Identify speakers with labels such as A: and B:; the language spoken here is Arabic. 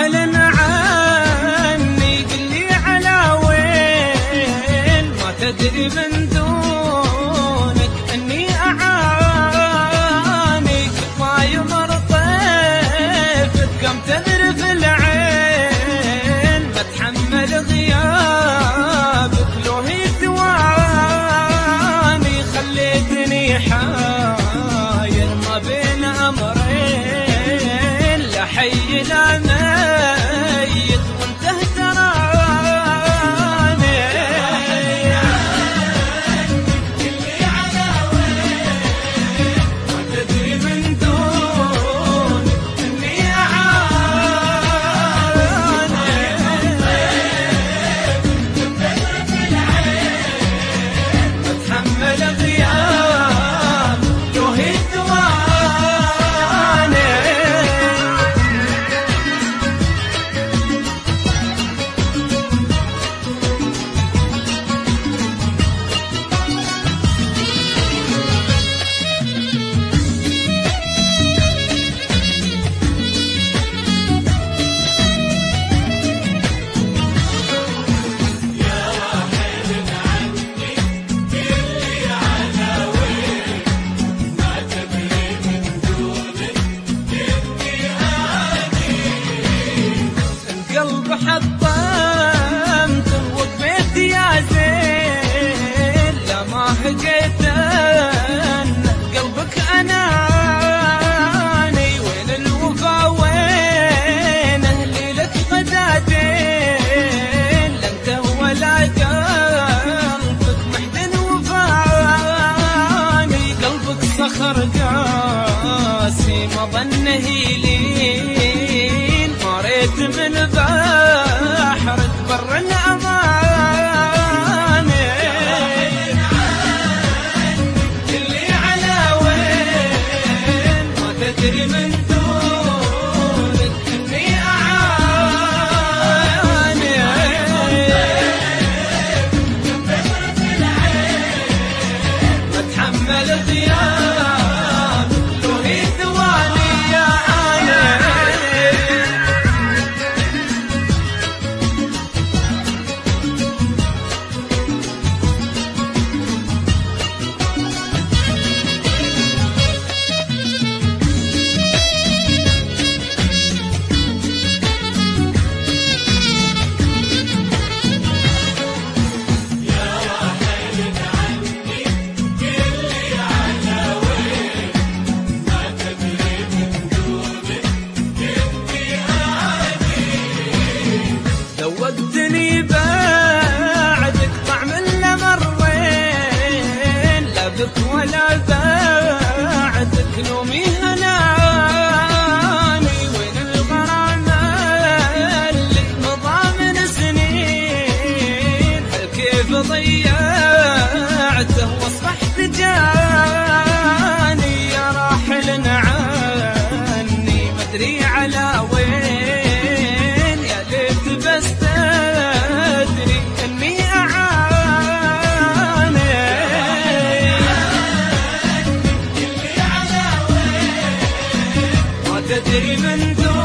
A: راحل عني قلي على وين ما تدري من دونك اني اعاني ما يمر طيفك قم تذرف العين بتحمل غيابك لو هي ثواني خليتني حاير ما بين امرين لا حي لا ميت وانت تراني اللي على وين ما تدري من دون اني اعاني بتحمل غياب لو هي ثواني. القلب حطمت وقفت يا زين لا ما هجيت قلبك اناني وين الوفا وين اهلي لك غداتين لا انت ولا قلبك محزن وفاني قلبك صخر قاسي ما ظنه لين مريت من بحرك بر الأمان اللي على وين ما تدري من دونك اني اعاني بتحمل غياب لو هي ثواني يا ذوقتني بعدك طعم الأمرين لا بك ولا بعدك نومي هناني وين الغرام اللي مضى من سنين هل كيف ضيعته واصبحت جاني يا راحل عني مدري على وين يا ليت بس تدري اني اعاني اللي على وين ما تدري من دون